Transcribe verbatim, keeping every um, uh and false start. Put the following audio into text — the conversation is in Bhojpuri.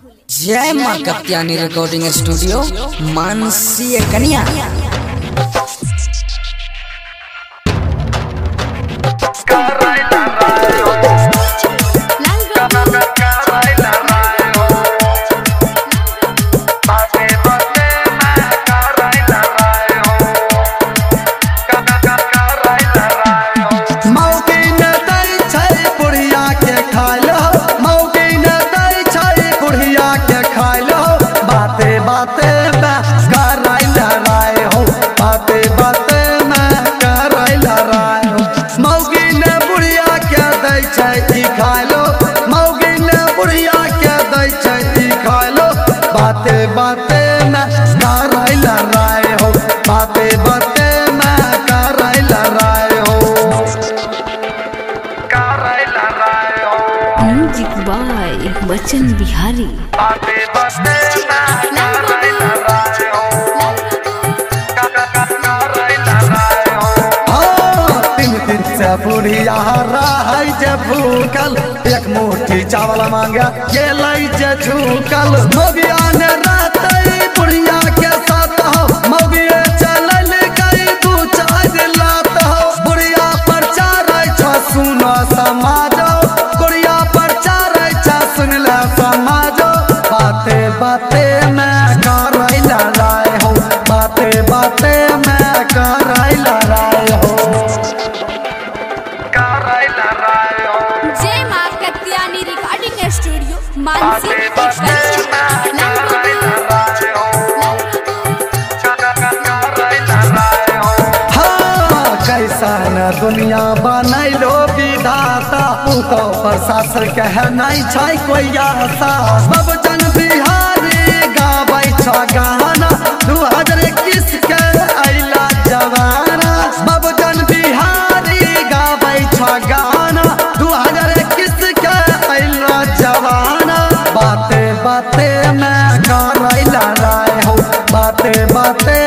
जय माँ कत्यानी रिकॉर्डिंग स्टूडियो मानसी कन्या। बाते बाते में कराई लड़ाई हो, बाते बाते में कराई लड़ाई हो, कराई लड़ाई हो। Music by Bachchan Bihari. बाते बाते में कराई लड़ाई हो, कराई लड़ाई हो। हाँ तीन दिन से बुढ़िया रहा जब भूखल, एक मुट्ठी चावल मांगा ये लाई जे झूकल। मोगिया ने रहते बुढ़िया के साथ हो, मोगिया चलल गई दू चार लात हो। बुढ़िया पर चारे छ सुनो समाजो, बुढ़िया पर चारे छ सुन ले समाजो। बाते बाते में कराई लड़ाई हो, बाते बाते में कराई लड़ाई हो, कराई लड़ाई हो। जय माँ कत्यानी रिकॉर्डिंग स्टूडियो मानसी कैसन दुनिया बनैलो विधाता, तो प्रशासन कह नहीं छै कोई आशा। बबजन बिहारी गाबै छ गाना, दू हजार इक्कीस के अइला जवाना। बबजन बिहारी गाबै छ गाना, दू हजार इक्कीस के अइला जवाना। बाते बाते में कराई लड़ाई हो, बाते बाते